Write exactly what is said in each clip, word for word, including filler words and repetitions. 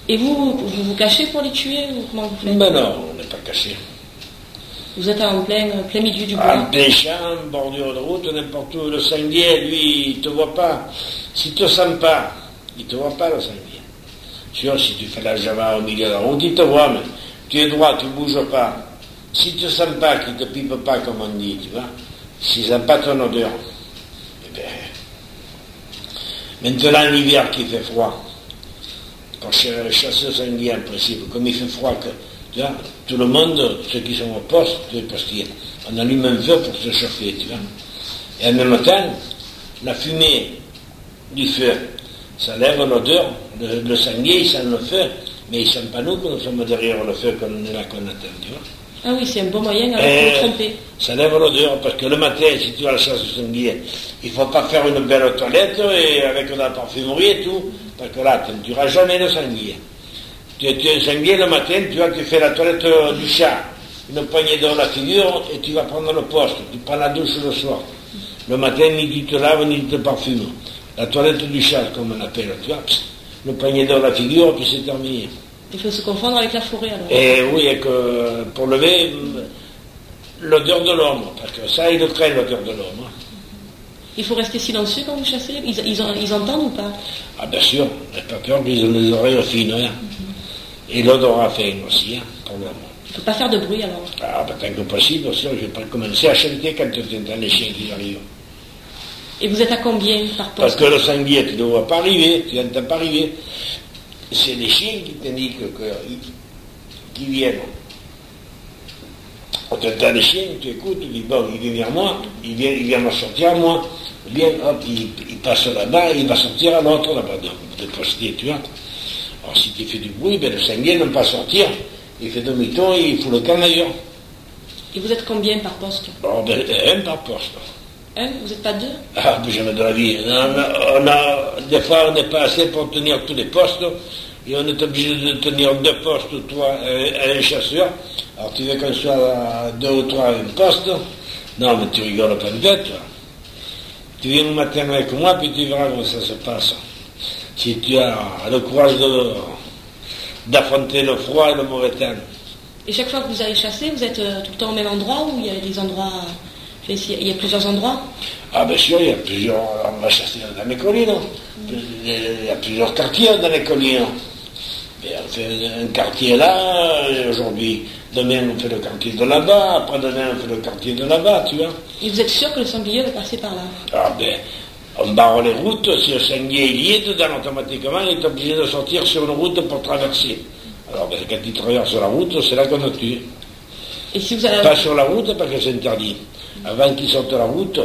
Et vous, vous vous cachez pour les tuer ou comment vous faites? Ben non, on n'est pas caché. Vous êtes en plein, plein milieu du bois. En plein champ, bordure de route, n'importe où. Le sanglier, lui, il te voit pas. S'il te sent pas, il te voit pas, le sanglier. Sûr, si tu fais la java au milieu de la route, il te voit, mais tu es droit, tu bouges pas. S'il te sent pas, qu'il te pipe pas, comme on dit, tu vois, s'il sent pas ton odeur, eh bien, maintenant, l'hiver qui fait froid, pour chasser le sanglier en principe, comme il fait froid, que, tu vois, tout le monde, ceux qui sont au poste, parce qu'on allume un feu pour se chauffer, tu vois. Et en même temps, la fumée du feu, ça lève l'odeur, le, le sanglier, il sent le feu, mais il ne sent pas nous que nous sommes derrière le feu, qu'on est là, qu'on attend, tu vois. Ah oui, c'est un bon moyen alors pour le tromper. Ça lève l'odeur, parce que le matin, si tu vas à la chasse au sanglier, il ne faut pas faire une belle toilette et avec de la parfumerie et tout, parce que là, tu ne tueras jamais le sanglier. Tu, tu es un sanglier le matin, tu vois, tu fais la toilette du chat, une poignée dans la figure et tu vas prendre le poste, tu prends la douche le soir. Le matin, ni tu te laves, ni tu te parfumes. La toilette du chat, comme on appelle, tu vois, le poignet dans la figure, puis c'est terminé. Il faut se confondre avec la forêt alors. Et oui, et que pour lever l'odeur de l'homme, parce que ça, ils le craignent, l'odeur de l'homme. Hein. Il faut rester silencieux quand vous chassez. Ils, ils, ils entendent ou pas? Ah bien sûr, n'aie pas peur qu'ils ont les oreilles fines. Hein. Mm-hmm. Et l'odorat fin aussi, hein, pour l'homme. Il ne faut pas faire de bruit alors. Ah ben tant que possible, sinon je vais pas commencer à chanter quand tu entends les chiens qui arrivent. Et vous êtes à combien par poste? Parce que le sanglier, tu ne le vois pas arriver, tu n'entends pas arriver. C'est les chiens qui t'indiquent qu'ils viennent. On t'entend les chiens, tu écoutes, tu dis bon, il vient vers moi, il vient, il vient me sortir à moi, bien, hop, il, il passe là-bas, il va sortir à l'autre là-bas, de, de poster, tu vois. Alors si tu fais du bruit, ben, le sanglier n'aime pas sortir, il fait demi-tour et il fout le camp ailleurs. Et vous êtes combien par poste? Bon, ben, un par poste. Un? Vous n'êtes pas deux? Ah, ben, jamais de la vie. On a, on a, des fois, on n'est pas assez pour tenir tous les postes, et on est obligé de tenir deux postes, toi, et un chasseur. Alors, tu veux qu'on soit deux ou trois à un poste? Non, mais tu rigoles pas de bête, toi. Tu viens le matin avec moi, puis tu verras comment ça se passe. Si tu as le courage de, d'affronter le froid et le mauvais temps. Et chaque fois que vous allez chasser, vous êtes euh, tout le temps au même endroit ou il y a des endroits... Il y a plusieurs endroits? Ah bien sûr, il y a plusieurs... On va chasser dans les collines. Mm. Il y a plusieurs quartiers dans les collines. Et on fait un quartier là, aujourd'hui. Demain, on fait le quartier de là-bas. Après-demain, on fait le quartier de là-bas, tu vois. Et vous êtes sûr que le sanglier va passer par là? Ah ben, on barre les routes. Si le sanglier il y est dedans, automatiquement, il est obligé de sortir sur une route pour traverser. Alors, ben, quand il traverse la route, c'est là qu'on le tue. Et si vous allez... Pas sur la route, parce que c'est interdit. Avant qu'il sorte la route.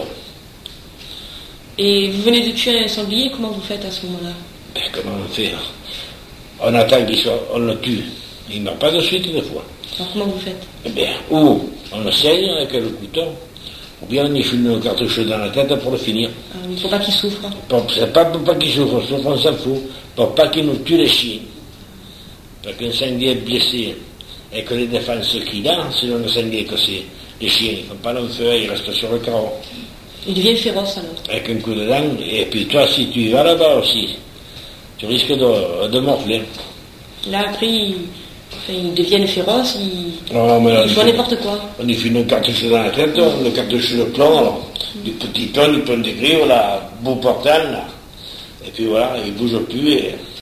Et vous venez de tuer un sanglier, comment vous faites à ce moment-là? Ben, comment on fait? On attend qu'il soit, on le tue. Il ne meurt pas de suite, des fois. Alors comment vous faites? Eh bien, ou on le saigne avec le couteau, ou bien on y file une cartouche dans la tête pour le finir. Ah, il ne faut pas qu'il souffre. C'est pas pour pas qu'il souffre, souffre on s'en fout. Pour pas qu'il nous tue les chiens. Parce qu'un sanglier blessé, et que les défenses qu'il a, sinon le sanglier que c'est. Les chiens, ils ne font pas long feu, ils restent sur le carreau. Il devient féroce alors. Avec un coup de dent, et puis toi, si tu vas là-bas aussi, tu risques de, de morfler. Là, après, ils, enfin, ils deviennent féroces, ils, non, mais là, ils font n'importe quoi. On y fait une cartouche dans la tête, le cartouche de plomb, alors, mm. du petit plomb, du plomb de grille, la bout portale, là. Et puis voilà, il ne bouge plus. Et...